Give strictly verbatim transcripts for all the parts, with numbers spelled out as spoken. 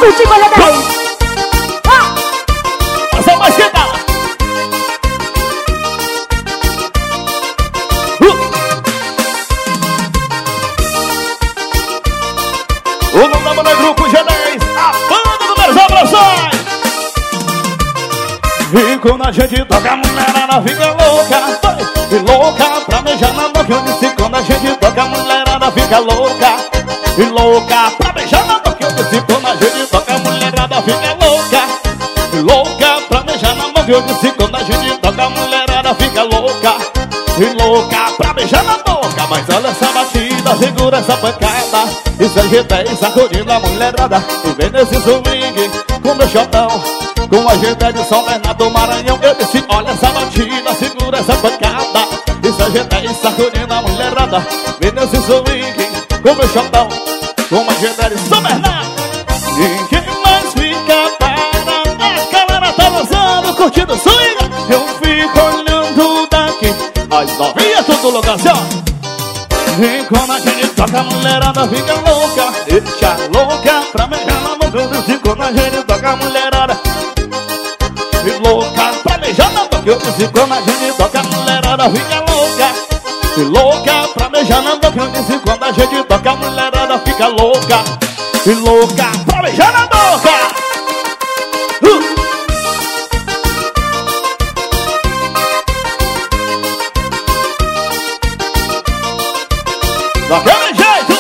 curtir com a G dez. Essa mais que dá. O nome do grupo G dez, a banda do Merzão Brações. E quando a gente toca, a mulherada fica louca. E louca pra beijar na boca. Eu disse, quando a gente toca, a mulherada fica louca. E louca pra beijar na boca. Eu disse, quando a gente toca, a mulherada fica louca. E louca pra beijar na boca. Eu disse, quando a gente toca, a mulherada fica louca. E louca pra beijar na boca. Mas olha essa batida, segura essa pancada. Isso é G dez sacudindo a mulherada. E vem nesse swing com meu chotão, com a G dez de São Bernardo do Maranhão. Eu disse, olha essa batida, segura essa pancada. Isso é G dez sacudindo a mulherada. Vem nesse swing com meu chotão, com a G dez de São Bernardo. Ninguém mais fica para. A galera tá dançando, curtindo o swing. Eu fico olhando daqui. As novinhas tudo louca assim, ó. E quando a gente toca, a mulherada fica louca. Deixa louca pra beijar na boca. Eu disse, quando a gente toca, a mulherada e louca pra beijar na boca. Eu disse, quando a gente toca, a mulherada fica louca. E louca pra beijar na boca. Eu disse, quando a gente toca, a mulherada fica louca. E louca pra beijar na boca. uh! Daquele jeito.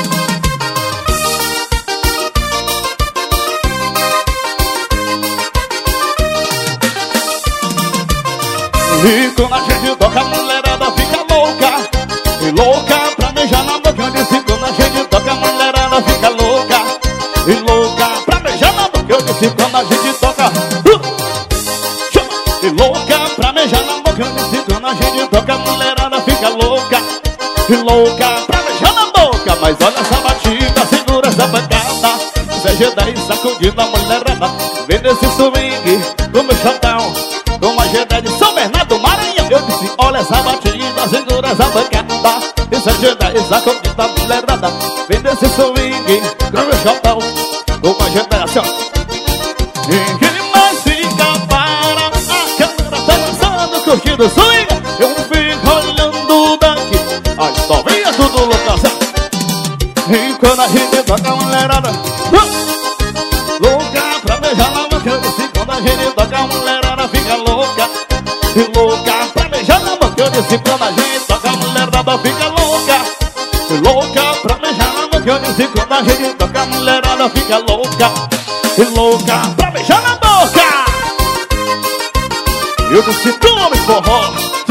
E quando a gente toca, a mulherada fica louca. E louca pra beijar na boca. Eu disse, quando a gente toca, a mulherada fica louca. E louca pra beijar na boca. Eu disse, quando a gente toca, uh! E louca pra beijar na boca. Eu disse, quando a gente toca, a mulherada fica louca. E louca pra beijar na boca. Mas olha essa batida, segura essa pancada. C G dez sacudindo a mulherada. Vem nesse swing do meu chotão, com a G dez de São Bernardo do Maranhão. Eu disse, olha essa batida, segura essa pancada. E C G dez sacudindo a mulherada. Vem nesse swing do meu chotão, com a G dez assim, ó. Ninguém mais fica para. A câmera tá dançando, curtindo o swing. Eu fico olhando daqui. As novinhas tudo louca. E quando a gente toca, a mulherada uh! louca pra beijar na boca. Eu disse, quando a gente toca, a mulherada fica louca. E louca pra beijar na boca. Eu disse, quando a gente toca, a mulherada fica louca. E louca pra beijar na boca. Eu disse, quando a gente toca, a mulherada fica louca. E louca pra beijar na boca. Eu disse, tome forró.